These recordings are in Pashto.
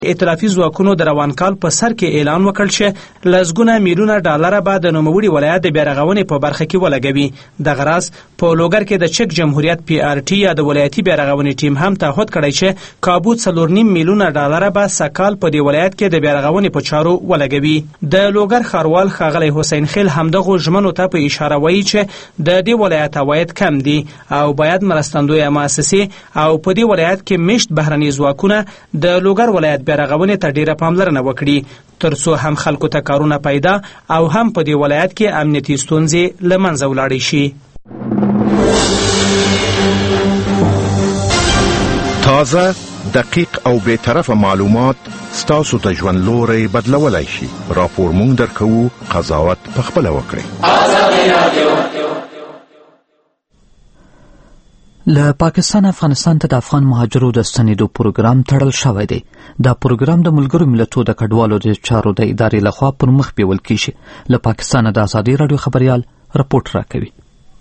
ائتلافي ځواکونو د روان کال په سر کې اعلان وکړ چې لسګونه میلیونه ډالره به د نوموړي ولایت د بیارغونې په برخه کې ولګوي. دغه راز په لوګر کې د چک جمهوریت PRT یا د ولایتي بیارغونې ټیم هم تعهد کړی چې کابو 4.5 میلیونه ډالره به سکال په دې ولایت کې د بیارغونې په چارو ولګوي. د لوګر ښاروال ښاغلی حسین خیل همدغو ژمنو ته په اشاره وایي چې د دې ولایت عواید کم دي او باید مرستندویه مؤسسې او په دې ولایت کې مشت بهرني ځواکونه د لوګر ولایت بیارغونې ته ډیره پاملرنه وکړي ترڅو هم خلکو ته کارونه پیدا او هم په دې ولایت کې امنیتي ستونزې له منځه ولاړې شي. تازه، دقیق او بی‌طرفه معلومات ستاسو ته ژوند لوری بدلولی شي. راپور مونږ درکوو، قضاوت پخپله وکړئ. له پاکستان افغانستان ته د افغان مهاجرو د ستنېدو پروګرام تړل شوی دی. دا پروګرام د ملګرو ملتونو د کډوالو د چارو د ادارې لخوا پر مخ بیول کیږي. له پاکستانه د ازادي راډیو خبریال رپورټ راکوي.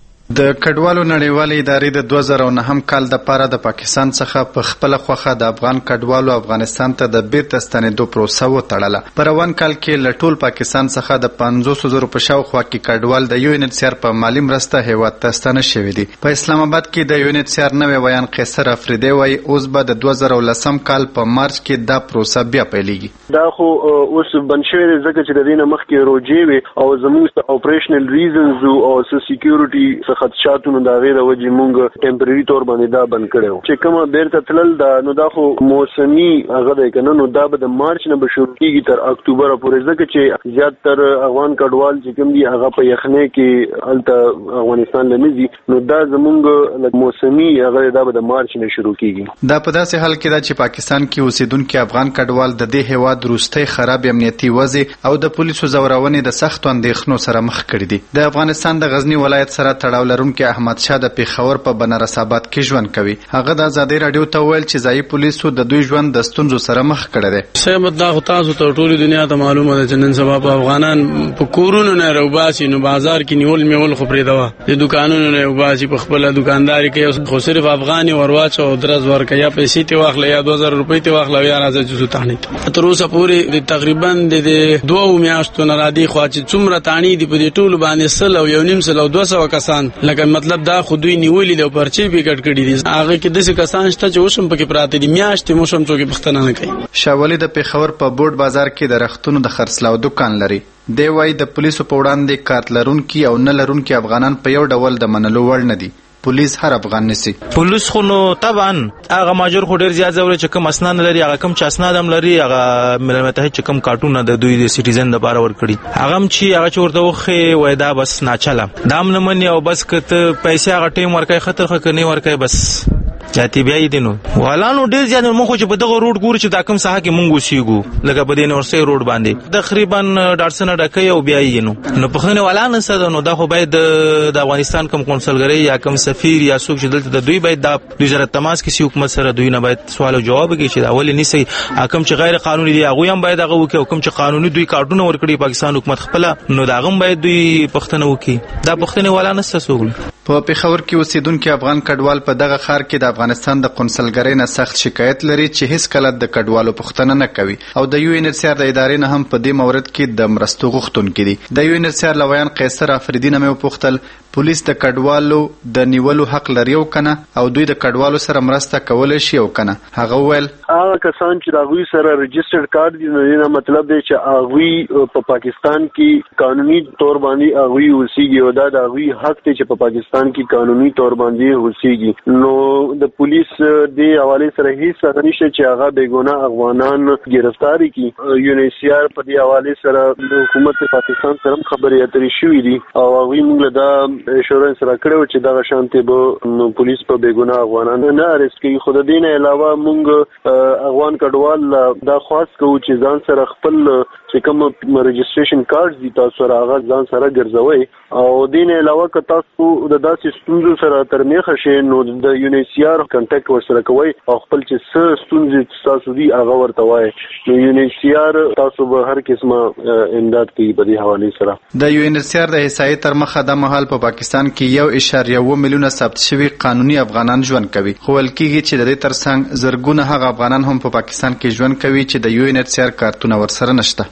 د کډوالو نړیوالې ادارې د 2009 کال د پاره د پاکستان څخه په خپل خوخه د افغان کډوالو افغانستان ته د بیرته ستنېدو پروسه وتړله. په روان کال کې له ټول پاکستان څخه د 500,000 په شاوخوا کې کډوال د UNHCR په مالی مرسته هیواد ته ستانه شوي دي. په اسلام آباد کې د UNHCR نوی ویان قیصر افریدی وایي اوس به د 2010 کال په مارچ کې دا پروسه بیا پیلېږي. دا خو اوس بند شوی دی ځکه چې د دې نه مخکې روجې وي او زموږ اپریشنل ریزنز او سکیورټي خدشاتونو د هغې د وجې مونږ ټمپرري طور باندې دا بند کړی و. چې کومه بیرته تلل دا نو دا خو موسمي هغه دی که نه، نو دا به د مارچ نه به شروع کېږي تر اکتوبره پورې، ځکه چې زیات تر افغان کډوال چې کوم دي هغه په یخنۍ کې هلته افغانستان له نه ځي، نو دا زمونږ موسمي هغه دا به د مارچ نه شروع کېږي. دا په داسې حال کې ده چې پاکستان کې اوسېدونکي افغان کډوال د دې هیواد وروستی خراب امنیتي وضع او د پولیسو ځورونې د سختو اندېښنو سره مخ کړي دي. د افغانستان د غزني ولایت سره تړاو لرونکي احمد شاه د پیښور په بنارس آباد کې ژوند کوي. هغه د ازادي راډیو ته ویل چې ځایي پولیسو د دوی ژوند د ستونزو سره مخ کړی دی. صاحب دا خو تاسو ته ټولې دنیا ته معلومه ده چې نن سبا په افغانان په کورونو نه راوباسي، نو بازار کې نیول خو پرېږده، د دوکانونو نه وباسي، په خپله دوکانداري کوي، خو صرف افغاني ورواچو او درز ورکوي، یا پیسې ته واخله یا 2000 روپۍ ته واخله یا راځه چې زه تانې تر اوسه پورې د تقریبا د 2 میاشتو نه را دي خوا چې څومره تانې دي په دې ټولو باندې 100 او 1.5 او 200 کسان، لکه مطلب دا خو دوی نیولې د پرچې پیکټ کړي دي. هغه کې داسې کسان شته چې اوس هم پکې پراته دي، میاشتې موږ هم څوک پوښتنه نه کوي. شاولي د پیښور په بورډ بازار کې د رختونو د خرڅلاو دکان لري. دی وایي د پولیسو په وړاندې کارت لرونکي او نه لرونکي افغانان په یو ډول د منلو وړ نه دي. پولیس هر افغان نسی. پولیس خو نو طبعا هغه ماجر خو ډیر زیات زوري چې کوم اسناد لري، هغه کوم چې اسناد هم لري، هغه ملل متحد چې کوم کارټونه د دوی د سټیزن د بار ور کړی، هغه هم چې هغه چورته وخه وای دا بس ناچله دا هم نه مني او بس کته پیسې هغه ټیم ورکای خطر خکه نه ورکای بس جاتی بیا یې دینو ولانو ډیر زیات مخ چې په دغه روډ ګور چې دا کوم ساحه کې مونږ وسیګو لکه په دې نورسي روډ باندې تقریبا ډارسنه ډکې او بیا یې نو په خنه ولانه سره نو دا خو باید د افغانستان کوم کنسولګری یا کوم سفیر یا څوک چې دلته د دوی باید د دوی سره تماس کې سی حکومت سره دوی نه باید سوال او جواب کوي چې دا ولې نسی کوم چې غیر قانوني دي هغه هم باید هغه وکړي، کوم چې قانوني دوی کارډونه ورکړي پاکستان حکومت خپل نو دا هم باید دوی پښتنه وکړي. دا پښتنه ولانه سسوګل په پیښور کې اوسیدونکو افغان کډوال په دغه ښار کې د افغانستان د قونسلګرۍ نه سخت شکایت لري چې هیڅ کله د کډوالو پوښتنه نه کوي او د UNHCR د ادارې نه هم په دې مورد کې د مرستو غوښتونکي دي. د UNHCR لویان قیصر افریدی نه مې وپوښتل پولیس د کډوالو د نیولو حق لري او کنه او دوی د کډوالو سره مرسته کولای شي او کنه. هغه ویل هغه کسان چې د هغوی سره رجسټرډ کارت دي، نو دا مطلب دی چې هغوی په پاکستان کې قانوني طور باندې هغوی اوسیږي او دا د هغوی حق دی چې په پاکستان کې قانوني طور باندې اوسیږي. نو د پولیس د حوالې سره هیڅ څه نشته چې هغه بېګناه افغانان گرفتاری کی. UNHCR په دې حوالې سره د حکومت پاکستان سره خبرې اترې شوې دي او هغوی موږ له دا اشورنس راکړو چې دغه شانتي به پولیس په بېګناه افغانان نه اریسټ کوي. خو د دې نه علاوه موږ افغان کډوال دا خواست کوو چې ځان سره خپل چې کوم رجسټریشن کارت دي تاسو راغ ځان سره ګرځوي او دین علاوه که تاسو د داسې ستونزو سره ترمیخ شي نو د یونیسیار کنټیکټ ورسره کوي او خپل چې څه ستونزې تاسو دي هغه ورته وایي نو یونیسیار تاسو به هر قسمه امداد کوي په دې حواله سره د یونیسیار د احصایې تر مخه د مهال په پاکستان کې 1.1 میلیونه ثبت شوي قانوني افغانان ژوند کوي خو ول کېږي چې د دې ترڅنګ زرګونه هغه افغانان هم په پاکستان کې ژوند کوي چې د یونیسیار کارتونه ورسره نشته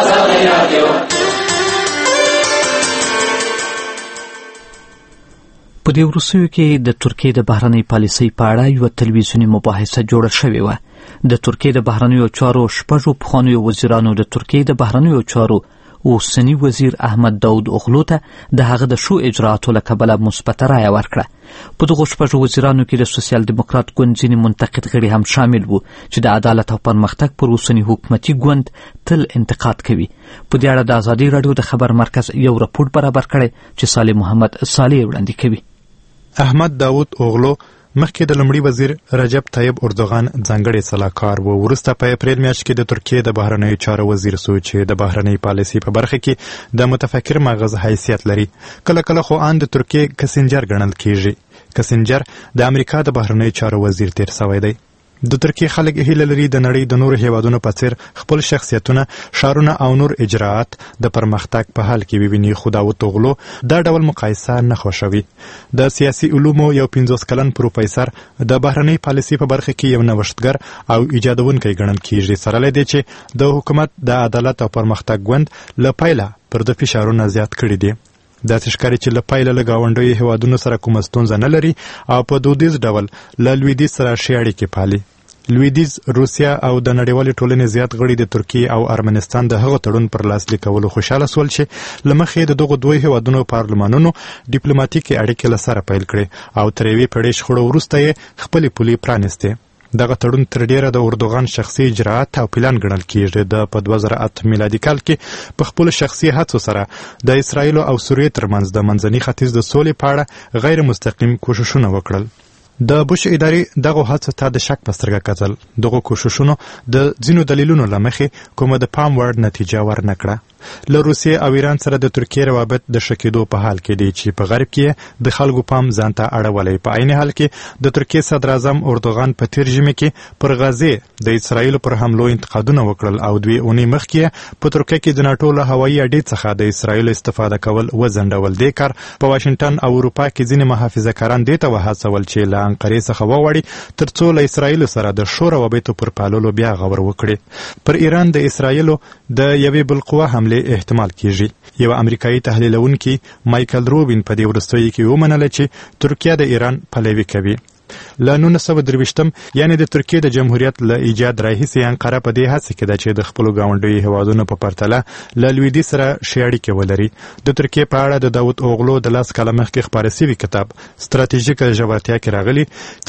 په دې وروستیو کې د ترکیې د بهرنۍ پالیسۍ په اړه یوه تلویزیوني مباحثه جوړه شوې وه. د ترکیې د بهرنیو چارو 6 پخوانیو وزیرانو د ترکیې د بهرنیو چارو اوسنی وزیر احمد داود اوغلو ته د هغه د شو اجراءاتو له کبله مثبته رایه ورکړه. په دغو 6 وزیرانو کې د سوسیال دیموکرات ګوند ځینې منتقد غړي هم شامل وو چې د عدالت او پرمختګ پر اوسني حکومتي ګوند تل انتقاد کوي. په دې اړه د ازادي راډیو د خبر مرکز یو راپور برابر کړی چې صالح محمد صالح وړاندې کوي. احمد داود اوغلو مخکې د لومړي وزیر رجب طیب اردوغان ځانګړی سلاکار و. وروسته په اپریل میاشت کې د ترکیې د بهرنیو چارو وزیر سو چې د بهرنۍ پالیسۍ په برخه کې د متفکر مغز حیثیت لري. کله کله خو ان د ترکیې کسنجر ګڼل کیږي. کسنجر د امریکا د بهرنیو چارو وزیر تیر شوی دی. د ترکیې خلک هیله لري د نړۍ د نورو هیوادونو په څیر خپل شخصیتونه، ښارونه او نور اجراعات د پرمختګ په حال کې وویني، خو داود اوغلو دا ډول مقایسه نه خوښوي. د سیاسي علومو یو 50 کلن پروفیسر د بهرنۍ پالیسۍ په برخه کې یو نوښتګر او ایجادونکی ګڼل کیږي، سره له دې چې د حکومت د عدالت او پرمختګ ګوند له پیله پر د فشارونه زیات کړي دي. داسې ښکاري چې له پیله له ګاونډیو هیوادونو سره کومه ستونزه نه لري او په دودیز ډول له لویدیځ سره ښې اړیکې پالي. لویدیځ، روسیا او د نړیوالې ټولنې زیات غړي د ترکیې او ارمنستان د هغه تړون پر لاسلیک کولو خوشحاله سول چې له مخې د دغو دوی هیوادونو پارلمانونو ډیپلوماټیکې اړیکې له سره پیل کړې او تر یوې پیړۍ شخړو وروسته یې خپلې پولې پرانیستې. دغه تړون تر ډیره د اردوغان شخصي اجراعات او پلان ګڼل کیږي. د په 2008 میلادي کال کې په خپل شخصي هڅو سره د اسرایل او سوریې ترمنځ د منځني ختیځ د سولې په اړه غیر مستقیم کوششونه وکړل. د بوش ادارې دغه هڅو ته د شک په سترګه کتل. دغه کوششونو د ځینو دلیلونو له مخې کومه د پام وړ نتیجه ورنه کړه. له روسیې او ایران سره د ترکیې روابط د ښه کېدو په حال کې دی چې په غرب کې د خلکو پام ځان ته اړولی. په عین حال کې د ترکیې صدر اعظم اردوغان په تیر ژمي کې پر غزې د اسرایلو پر حملو انتقادونه وکړل او 2 اونۍ مخکې په ترکیه کې د ناټو له هوایي اډې څخه د اسرایلو استفاده کول وځنډول. دې کار په واشنګټن او اروپا کې ځینې محافظه‌کاران دې ته وهڅول چې له انقرې څخه وغواړي تر څو له اسرایلو سره د ښو روابطو پر پاللو بیا غور وکړي. پر ایران د اسرایلو د یوې بلقوه حملې احتمال کیږي. یو امریکایي تحلیلونکي مایکل روبین په دې وروستیو کې ومنله چې ترکیه د ایران پلوي کوي. له 1923 یعنی د ترکیې د جمهوریت له ایجاد راهیسې انقره په دې هڅه کې ده چې د خپلو ګاونډیو هیوادونو په پرتله له لویدیځ سره ښې اړیکې ولري. د ترکیې په اړه د داود اوغلو د 10 کاله مخکې خپاره سوي کتاب ستراتیژیکه ژورتیا کې راغلي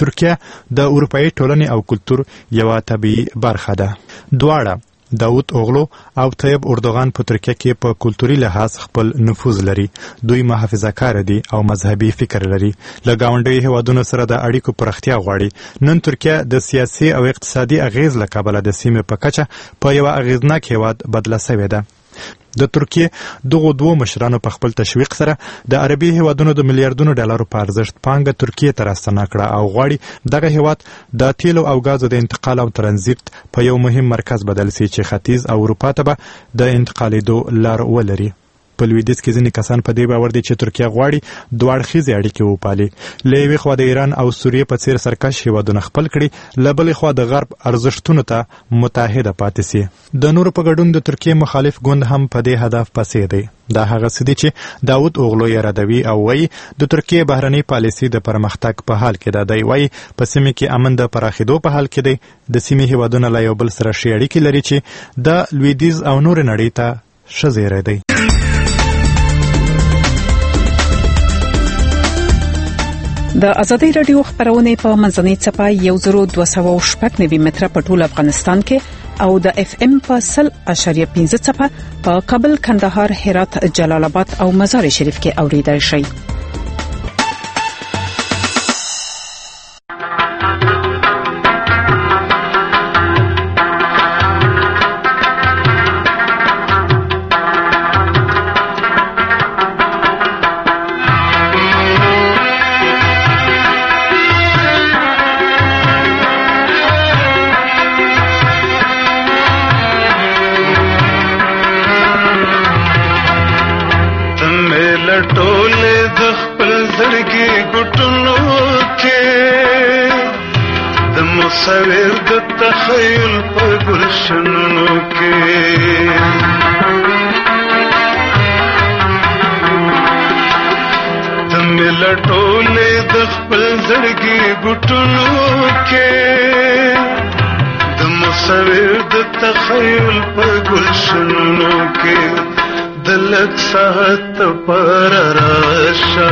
ترکیه د اروپایي ټولنې او کلتور یوه طبیعي برخه ده. دواړه داود اوغلو او طیب اردوغان په ترکیه کې په کلتوري لحاظ خپل نفوذ لري. دوی محافظه‌کار دي او مذهبي فکر لري. له ګاونډیو هیوادونو سره د اړیکو پراختیا غواړي. نن ترکیه د سیاسي او اقتصادي اغیز له کبله د سیمې په کچه په یوه اغیزناک هیواد بدله سوې ده. د ترکیې دغو 2 مشرانو په خپل تشویق سره د عربي هیوادونو د میلیارډونو ډالرو په ارزښت پانګه ترکیې ته راستنه کړه او غواړي دغه هیواد د تیلو او غازو د انتقال او ترانزیت په یو مهم مرکز بدل سي چې ختیځ او اروپا ته به د انتقالېدو لار ولري. په لویدیځ کې ځینې کسان په دې باور دي چې ترکیه غواړي 2 اړخیزې اړیکې وپالي. له یوې خوا د ایران او سوریې په څیر سرکش هیوادونه خپل کړي، له بلې خوا د غرب ارزښتونو ته متحده پاتې سي. د نورو په ګډون د ترکیې مخالف ګوند هم په دې هدف پسې دی. دا هغه څه دي چې داود اوغلو یې ردوي او وایي د ترکیې بهرنۍ پالیسي د پرمختګ په حال کې ده. دی وایي په سیمه کې امن د پراخېدو په حال کې دی. د سیمې هیوادونه له یو بل سره ښې اړیکې لري چې د لویدیځ او نور نړۍ ته ښه زیری دی. د ازادي راډیو خبرونه په منځنۍ چپه 1290 متره په ټول افغانستان کې او د اف ام په 100.5 چپه په کابل، کندهار، هرات، جلال آباد او مزار شریف کې اوریدل شي. مصور د تخیل په ګلشنونو کې تمه لټولې د خپل زړګي ګټونو کې د مصور د تخیل په ګلشنونو کې د لږ ساعت پر راشه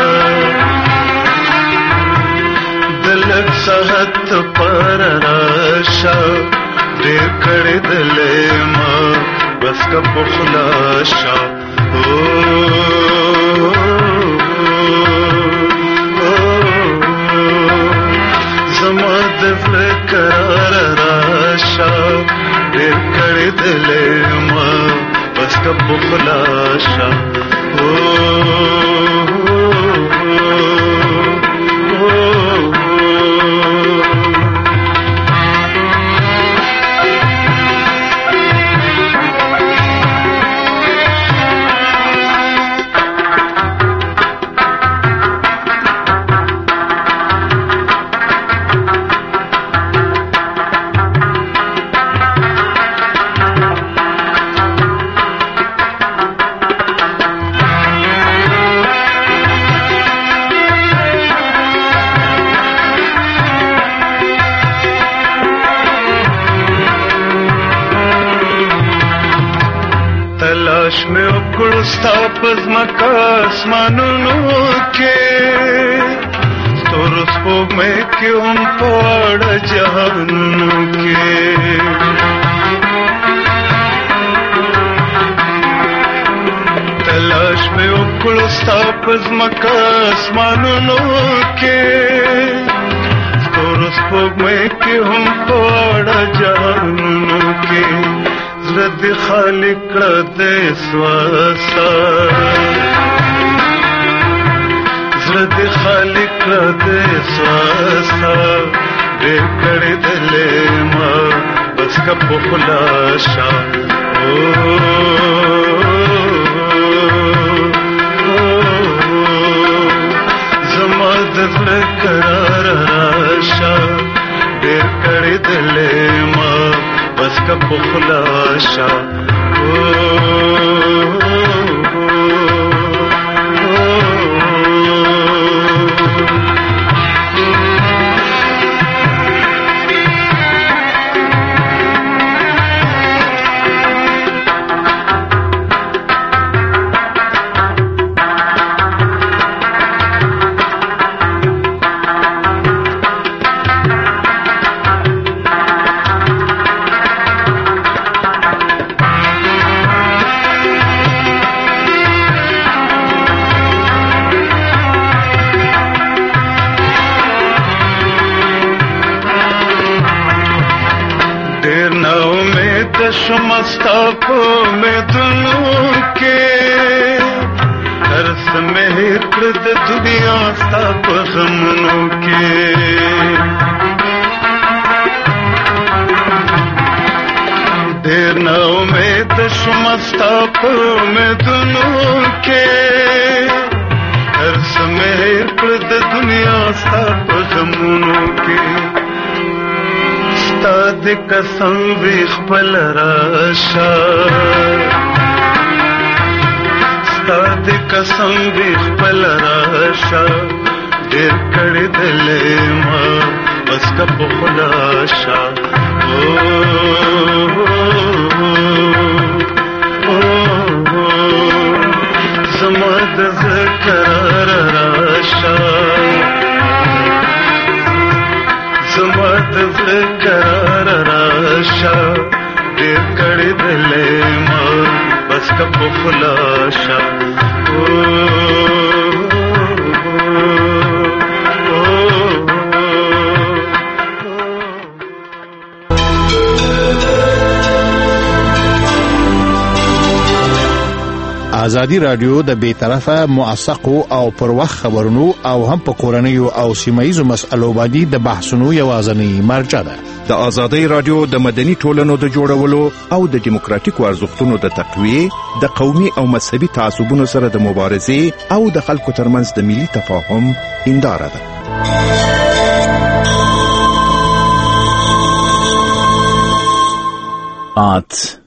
لږ ساعت پر راشه ډېر کړې دلې ما بس کا پخلاشه زما د فکر راشه ډېر کړې دلې ما بس کا پخلاشه میں اکڑستا پزمکا اسمانونو کے ستورو سپوگ میں کیوں پاڑ جہانونو کے تلاش میں اکڑستا پزمکا اسمانونو کے ستورو سپوگ میں کیوں پاڑ جہانونو کے زړه دې خالي کړه د سواسا زړه دې خالي کړه د سواسا ډېر کړې دلې ما بس کا پخلاشه زما د زړه قرار راشه ډېر کړې دلې ما بس کا پخلاشه شمستا کو میں دنوں کے ہر سمے کرد دنیا ستا پغمنوں کے دیر نو میں شمستا کو میں دنوں کے ہر سمے کرد دنیا ستا پغمنوں کے د قسم وی خپل راشه ستاد قسم وی خپل راشه ډېر کړې دلې ما بس کا پخلاشه زما د ذکر راشه زما د ذکر راشه ډېر کړې دلې ما بس کا پخلاشه ازادي رادیو د بیطرفه موثقو او پر وخت خبرونو او هم په کورنیو او سیمایي مسألو باندې د بحثونو یوازنی مرجع ده. د ازادي رادیو د مدني ټولنو د جوړولو او د دیموکراتیکو ارزښتونو د تقویه، د قومي او مذهبي تعصبونو سره د مبارزې او د خلکو ترمنځ د ملي تفاهم هنداره ده. at